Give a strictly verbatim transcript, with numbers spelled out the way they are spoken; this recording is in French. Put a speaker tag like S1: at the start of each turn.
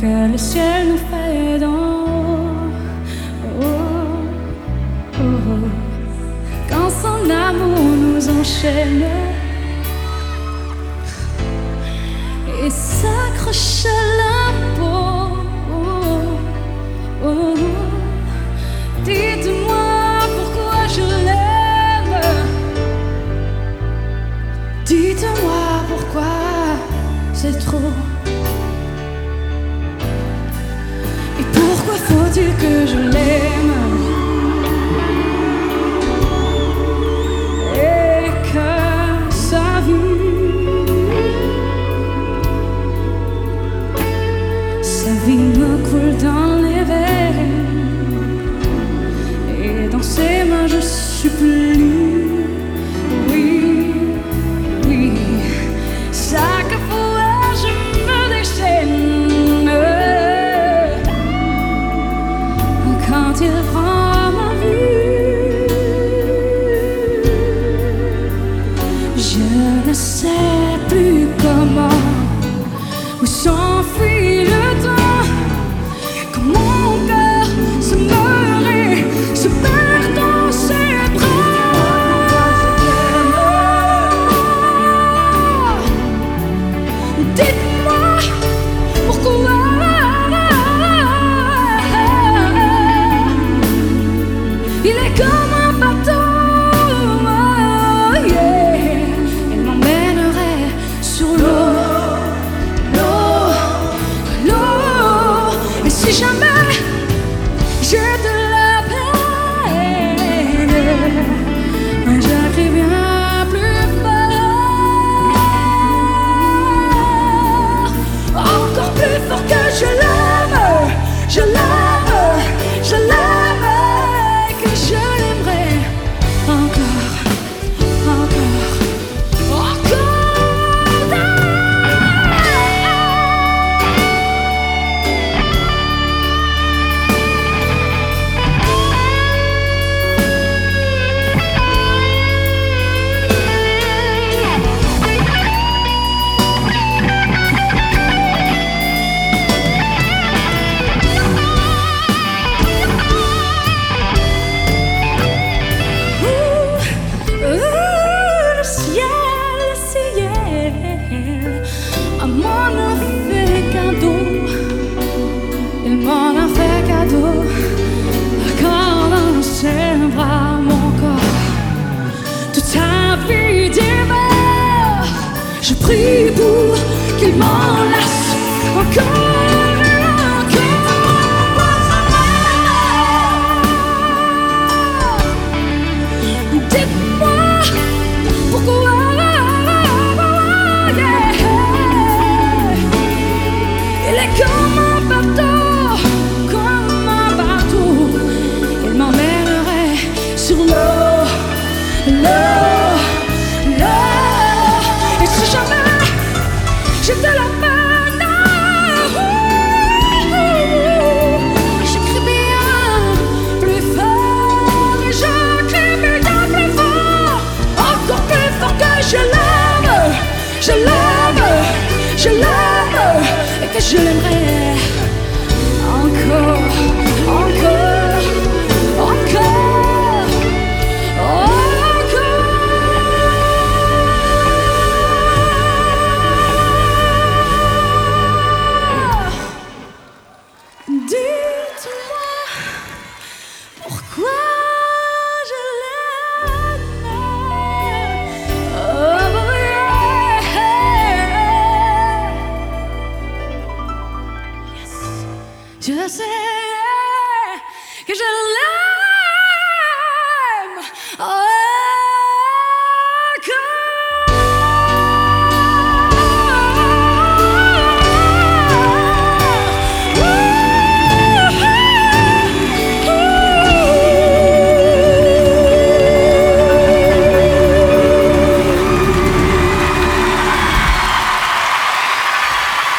S1: que le ciel nous fait dans oh, oh, oh. Quand son amour nous enchaîne et s'accroche à la peau. Oh, oh. Dites-moi pourquoi je l'aime. Dites-moi pourquoi c'est trop. Et pourquoi faut-il que je l'aime et que sa vie, sa vie me coule dans les veines et dans ses mains je supplie. Oui, oui, chaque fois je me déchaîne quand il prend ma vie. Je ne sais plus comment où s'enfuit le temps, quand mon cœur se meurt et se perd dans ses bras. Dites-moi pourquoi il est comme un bateau, oh yeah. Il m'emmènerait sur l'eau, l'eau, l'eau. Et si jamais j'ai de la peine, j'écris bien plus fort, encore plus fort que je l'aime, je l'aime, je l'aime, et que je l'aimerai encore, encore, encore. Il m'en a fait cadeau quand dans ses bras mon corps, toute sa vie d'hiver. Je prie pour qu'il m'en laisse encore et encore. Dites-moi pourquoi yeah. Il est comme un bateau, comme un bateau. Il m'emmènerait sur l'eau, l'eau, l'eau. Et si jamais j'ai de la peine, j'écris bien plus fort et j'écris bien plus fort, encore plus fort que je l'aime, je l'aime, je l'aime, et que je l'aimerais encore, encore, encore, encore. Dites-moi pourquoi je l'aime. Oh yeah. Yes. Je sais que je l'aime.